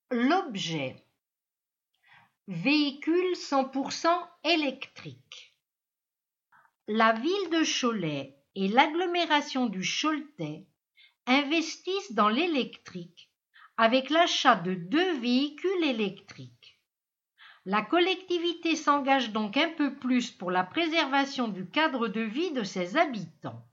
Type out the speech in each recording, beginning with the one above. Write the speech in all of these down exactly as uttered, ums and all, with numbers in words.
L'objet. Véhicule cent pour cent électrique. La ville de Cholet et l'agglomération du Choletais investissent dans l'électrique avec l'achat de deux véhicules électriques. La collectivité s'engage donc un peu plus pour la préservation du cadre de vie de ses habitants.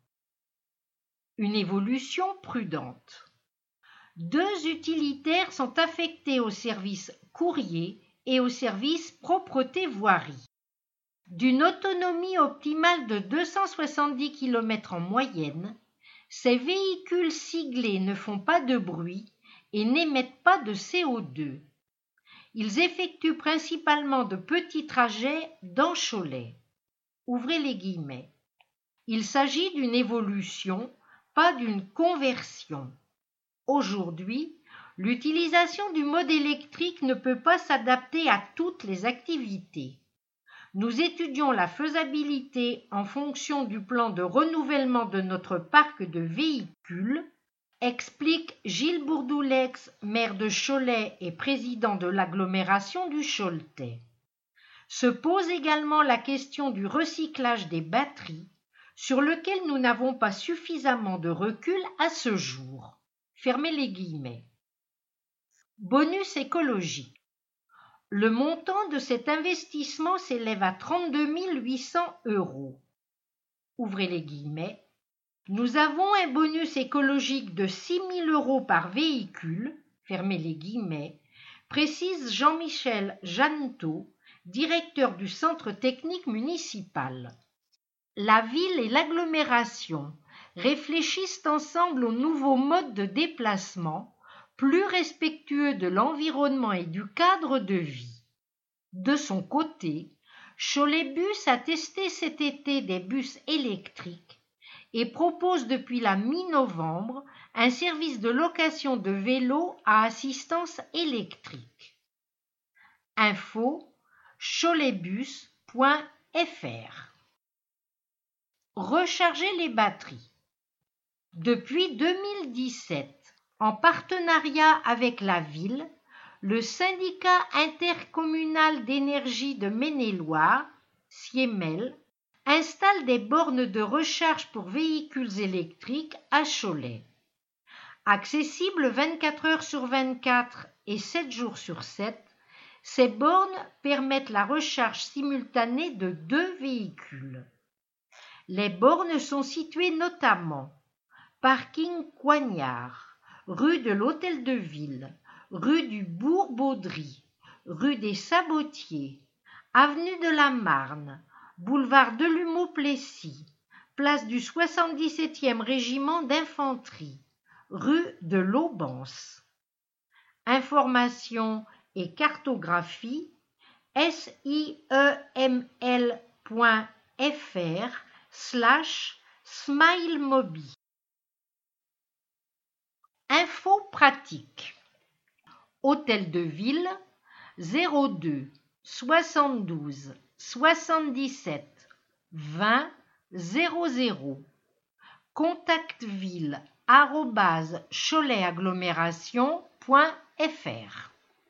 Une évolution prudente. Deux utilitaires sont affectés au service courrier et au service propreté voirie. D'une autonomie optimale de deux cent soixante-dix kilomètres en moyenne, ces véhicules siglés ne font pas de bruit et n'émettent pas de C O deux. Ils effectuent principalement de petits trajets dans Cholet. Ouvrez les guillemets. Il s'agit d'une évolution, pas d'une conversion. Aujourd'hui, l'utilisation du mode électrique ne peut pas s'adapter à toutes les activités. Nous étudions la faisabilité en fonction du plan de renouvellement de notre parc de véhicules, explique Gilles Bourdoulex, maire de Cholet et président de l'agglomération du Choletais. Se pose également la question du recyclage des batteries, sur lequel nous n'avons pas suffisamment de recul à ce jour. Fermez les guillemets. Bonus écologique. Le montant de cet investissement s'élève à trente-deux mille huit cents euros. Ouvrez les guillemets. Nous avons un bonus écologique de six mille euros par véhicule, fermez les guillemets, précise Jean-Michel Jeannetot, directeur du centre technique municipal. La ville et l'agglomération réfléchissent ensemble aux nouveaux modes de déplacement, plus respectueux de l'environnement et du cadre de vie. De son côté, Choletbus a testé cet été des bus électriques et propose depuis la mi-novembre un service de location de vélos à assistance électrique. Info choletbus point f r. Recharger les batteries. Depuis deux mille dix-sept, en partenariat avec la ville, le syndicat intercommunal d'énergie de Maine-et-Loire, Siemel, installe des bornes de recharge pour véhicules électriques à Cholet. Accessibles vingt-quatre heures sur vingt-quatre et sept jours sur sept, ces bornes permettent la recharge simultanée de deux véhicules. Les bornes sont situées notamment parking Coignard, rue de l'Hôtel de Ville, rue du Bourg-Baudry, rue des Sabotiers, avenue de la Marne, boulevard Delumeau-Plessis, place du soixante-dix-septième régiment d'infanterie, rue de l'Aubance. Informations et cartographie sieml point f r slash smilemobi. Info pratique. Hôtel de Ville zéro deux soixante-douze soixante-dix-sept vingt zéro zéro. Contactville arobase cholet-agglomération point f r.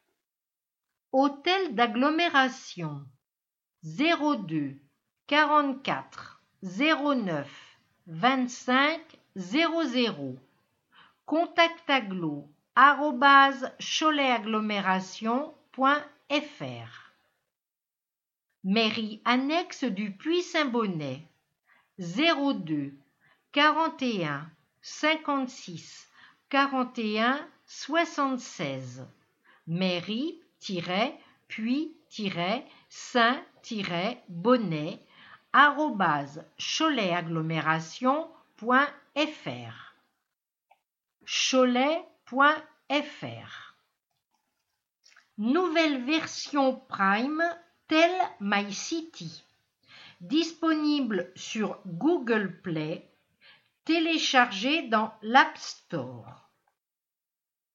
Hôtel d'agglomération zéro deux quarante-quatre zéro neuf vingt-cinq zéro zéro. Contactaglo arobase cholet-agglomération point f r. Mairie annexe du Puy-Saint-Bonnet zéro deux quarante et un cinquante-six quarante et un soixante-seize. Mairie-puis-saint-bonnet arobase cholet-agglomération point f r. cholet point f r. Nouvelle version Prime Tell My City. Disponible sur Google Play, téléchargée dans l'App Store.